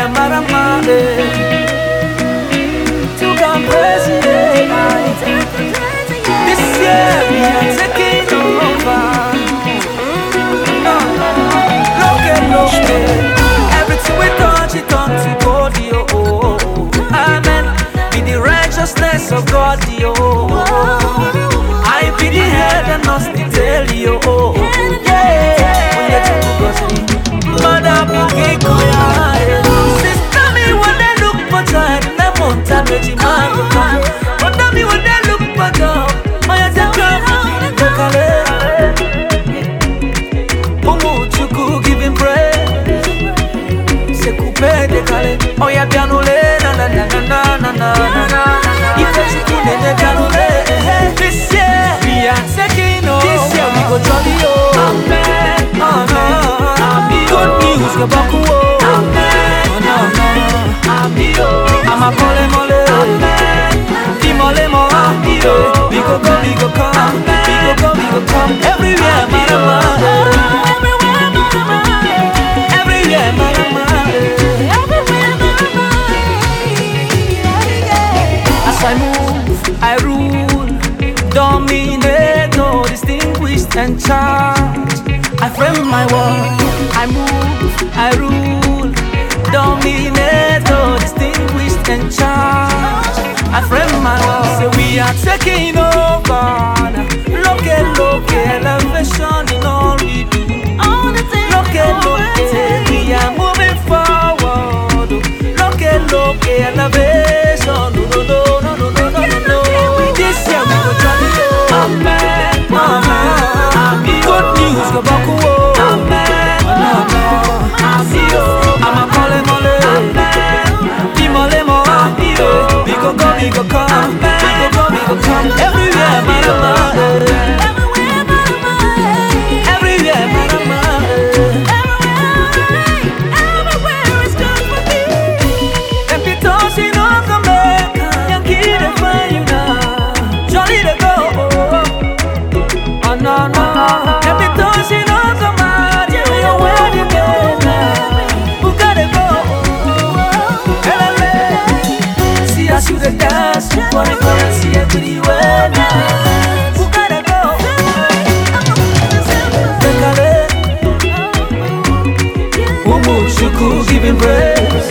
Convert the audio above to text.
marama, to come crazy, this year we are taking over. Look, everything we touch it on to God, yo. Amen. Be the righteousness of God, yo. I be the head and not the tail, yo. Yeah. When you talk about me, mother boogie koya. Sister me when they look for child, na monta meji mango come. Brother me when they look for girl, my attention lokale. Mumu chuku giving praise. Se coupe décalé, oh ya piano le na na na na na na na. If you chuku ne piano le. This year we are taking over. This year we go jolly oh. Amen. Good news go back oh. Amen. I'm a mole mole. Di mole mo. We go come, we go come. We go come, we go come. Everywhere, marama. Everywhere, marama. As I move, I rule, dominator, distinguished and charged. I frame my world, I move, I rule, dominator, distinguished and charged. I frame my world, so we are taking over. Look, elevation in all we do. Look, we are moving forward. Look, elevation. No. This year we go jolly. Amen. Good news go back oh. Amen. I'm a mole. Di mole mo. We go come, we go come. We go come. Everywhere, marama. Everywhere, marama. Everywhere is good for me. If you don't see no come back, young kid and find you now. Jolly to go. Oh no. If you don't see no come out, you know where you go now. Who gotta go? See us you the dance, you wanna go and see everywhere now. Who gotta go? Mumu shuku giving praise.